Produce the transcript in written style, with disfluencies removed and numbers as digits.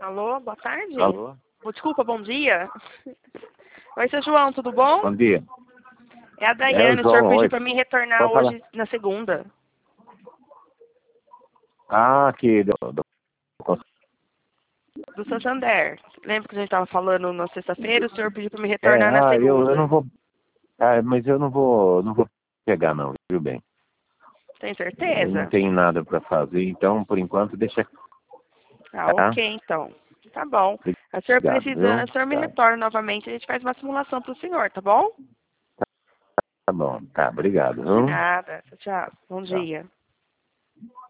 Alô, boa tarde. Alô? Desculpa, bom dia. Oi, seu João, tudo bom? Bom dia. É a Daiane, o senhor João, pediu oi. para mim retornar Pode falar. hoje na segunda. Ah, aqui, Do Santander. Lembra que a gente estava falando na sexta-feira? O senhor pediu para me retornar na eu segunda. não vou, mas eu não vou pegar não, viu bem? Tem Eu não certeza? tenho nada para fazer, então, por enquanto, deixa, Ah, tá? ok, então. Tá bom. O senhor Obrigado, precisa, viu? o senhor me Tá, retorna novamente, a gente faz uma simulação para o senhor, tá bom? tá bom, tá, obrigado, De viu? nada. Tchau, tchau. Bom Tchau. dia.